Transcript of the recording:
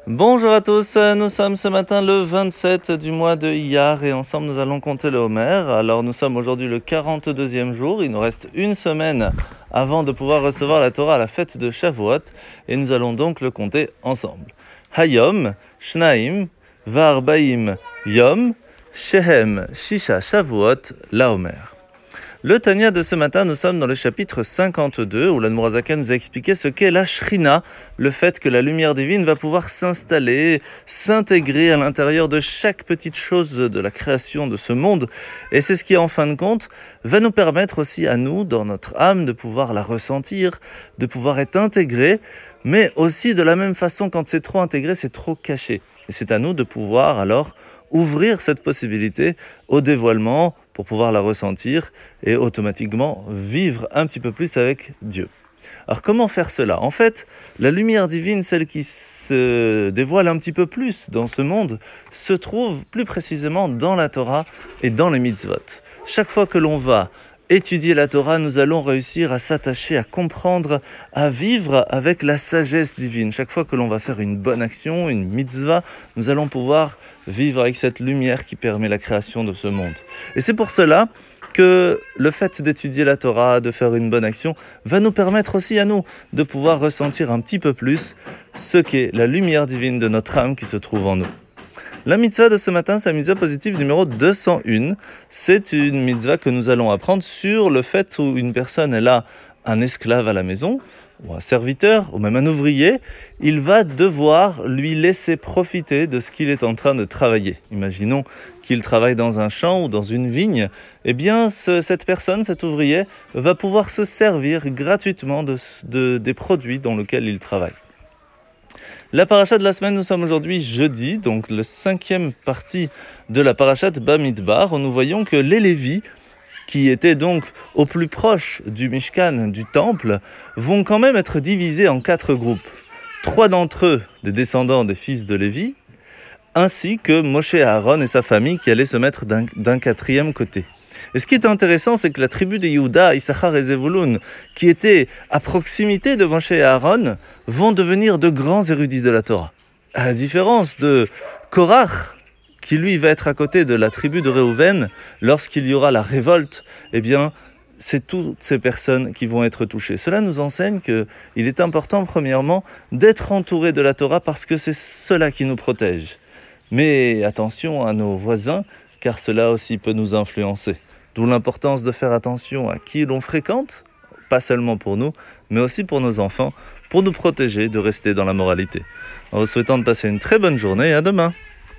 Bonjour à tous, nous sommes ce matin le 27 du mois de Iyar et ensemble nous allons compter le Homer. Alors nous sommes aujourd'hui le 42e jour, il nous reste une semaine avant de pouvoir recevoir la Torah à la fête de Shavuot et nous allons donc le compter ensemble. Hayom, Shnaim, Va'arbaim, Yom, Shehem, Shisha, Shavuot, la Homer. Le Tanya de ce matin, nous sommes dans le chapitre 52 où l'Admor HaZaken nous a expliqué ce qu'est la Shrina, le fait que la lumière divine va pouvoir s'installer, s'intégrer à l'intérieur de chaque petite chose de la création de ce monde. Et c'est ce qui, en fin de compte, va nous permettre aussi à nous, dans notre âme, de pouvoir la ressentir, de pouvoir être intégré, mais aussi de la même façon, quand c'est trop intégré, c'est trop caché. Et c'est à nous de pouvoir alors ouvrir cette possibilité au dévoilement pour pouvoir la ressentir et automatiquement vivre un petit peu plus avec Dieu. Alors comment faire cela ? En fait, la lumière divine, celle qui se dévoile un petit peu plus dans ce monde, se trouve plus précisément dans la Torah et dans les mitzvot. Chaque fois que l'on va étudier la Torah, nous allons réussir à s'attacher, à comprendre, à vivre avec la sagesse divine. Chaque fois que l'on va faire une bonne action, une mitzvah, nous allons pouvoir vivre avec cette lumière qui permet la création de ce monde. Et c'est pour cela que le fait d'étudier la Torah, de faire une bonne action, va nous permettre aussi à nous de pouvoir ressentir un petit peu plus ce qu'est la lumière divine de notre âme qui se trouve en nous. La mitzvah de ce matin, c'est la mitzvah positive numéro 201. C'est une mitzvah que nous allons apprendre sur le fait où une personne elle a un esclave à la maison, ou un serviteur, ou même un ouvrier, il va devoir lui laisser profiter de ce qu'il est en train de travailler. Imaginons qu'il travaille dans un champ ou dans une vigne, eh bien cette personne, cet ouvrier, va pouvoir se servir gratuitement des produits dans lesquels il travaille. La paracha de la semaine, nous sommes aujourd'hui jeudi, donc la 5e partie de la paracha de Bamidbar, où nous voyons que les Lévis, qui étaient donc au plus proche du Mishkan, du temple, vont quand même être divisés en 4 groupes. 3 d'entre eux, des descendants des fils de Lévi, ainsi que Moshe Aaron et sa famille qui allaient se mettre d'un 4e côté. Et ce qui est intéressant, c'est que la tribu de Yehuda, Issachar et Zevulun, qui étaient à proximité de Moshe et Aaron, vont devenir de grands érudits de la Torah. À la différence de Korach, qui lui va être à côté de la tribu de Réhouven, lorsqu'il y aura la révolte, eh bien, c'est toutes ces personnes qui vont être touchées. Cela nous enseigne qu'il est important, premièrement, d'être entouré de la Torah parce que c'est cela qui nous protège. Mais attention à nos voisins, car cela aussi peut nous influencer. D'où l'importance de faire attention à qui l'on fréquente, pas seulement pour nous, mais aussi pour nos enfants, pour nous protéger de rester dans la moralité. En vous souhaitant de passer une très bonne journée et à demain.